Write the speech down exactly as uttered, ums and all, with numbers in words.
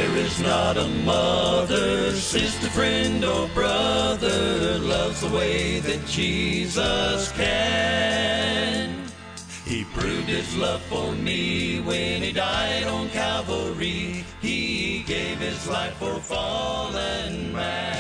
There is not a mother, sister, friend, or brother loves the way that Jesus can. He proved his love for me when he died on Calvary. He gave his life for fallen man.